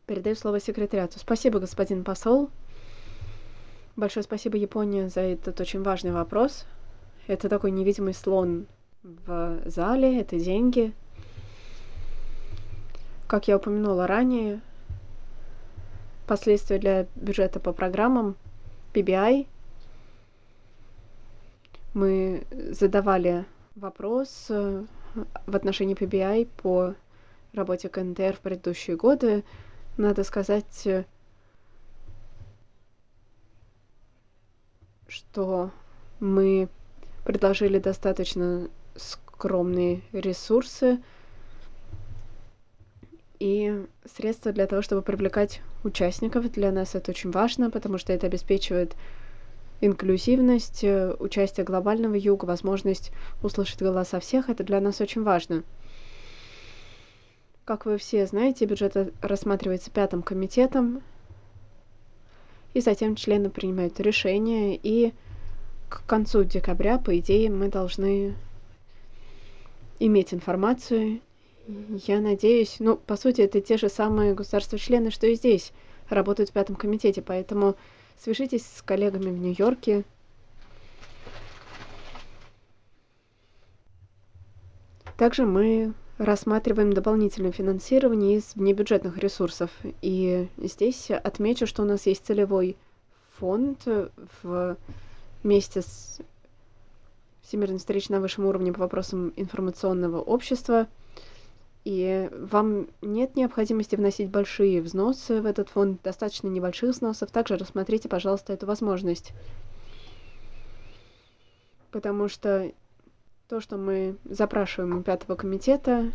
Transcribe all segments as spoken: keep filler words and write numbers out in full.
Передаю слово секретариату. Спасибо, господин посол. Большое спасибо Японии за этот очень важный вопрос. Это такой невидимый слон в зале, это деньги. Как я упомянула ранее, последствия для бюджета по программам пи би ай. Мы задавали вопрос в отношении пи би ай по работе ка эн тэ эр в предыдущие годы. Надо сказать, что мы предложили достаточно скромные ресурсы и средства для того, чтобы привлекать участников. Для нас это очень важно, потому что это обеспечивает инклюзивность, участие глобального юга, возможность услышать голоса всех. Это для нас очень важно. Как вы все знаете, бюджет рассматривается пятым комитетом, и затем члены принимают решения, и к концу декабря, по идее, мы должны иметь информацию. Я надеюсь, ну, по сути, это те же самые государства-члены, что и здесь, работают в пятом комитете, поэтому свяжитесь с коллегами в Нью-Йорке. Также мы рассматриваем дополнительное финансирование из внебюджетных ресурсов. И здесь отмечу, что у нас есть целевой фонд в вместе с Всемирной встречей на высшем уровне по вопросам информационного общества. И вам нет необходимости вносить большие взносы в этот фонд, достаточно небольших взносов. Также рассмотрите, пожалуйста, эту возможность. Потому что то, что мы запрашиваем у пятого комитета,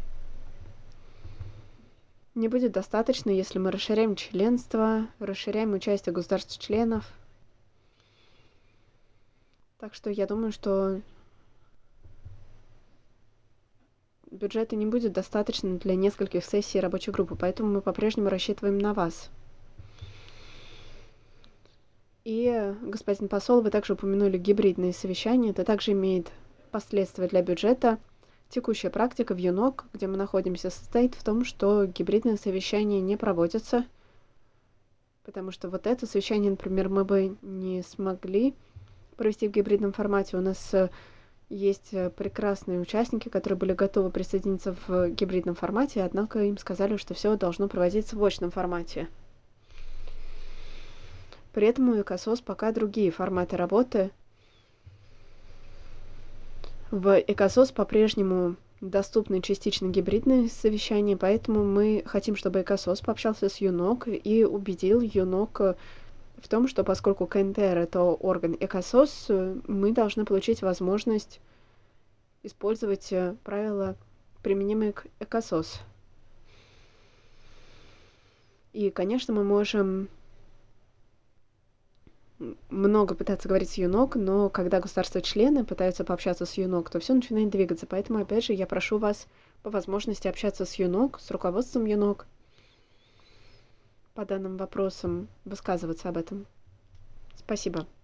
не будет достаточно, если мы расширяем членство, расширяем участие государств-членов. Так что я думаю, что бюджета не будет достаточно для нескольких сессий рабочей группы, поэтому мы по-прежнему рассчитываем на вас. И, господин посол, вы также упомянули гибридные совещания. Это также имеет последствия для бюджета. Текущая практика в ЮНОК, где мы находимся, состоит в том, что гибридные совещания не проводятся, потому что вот это совещание, например, мы бы не смогли провести в гибридном формате. У нас есть прекрасные участники, которые были готовы присоединиться в гибридном формате, однако им сказали, что все должно проводиться в очном формате. При этом у ЭКОСОС пока другие форматы работы. В ЭКОСОС по-прежнему доступны частично гибридные совещания, поэтому мы хотим, чтобы ЭКОСОС пообщался с ЮНОК и убедил ЮНОК в том, что поскольку ка эн тэ эр это орган ЭКОСОС, мы должны получить возможность использовать правила, применимые к ЭКОСОС. И, конечно, мы можем много пытаться говорить с ЮНОК, но когда государства-члены пытаются пообщаться с ЮНОК, то все начинает двигаться. Поэтому, опять же, я прошу вас по возможности общаться с ЮНОК, с руководством ЮНОК по данным вопросам, высказываться об этом. Спасибо.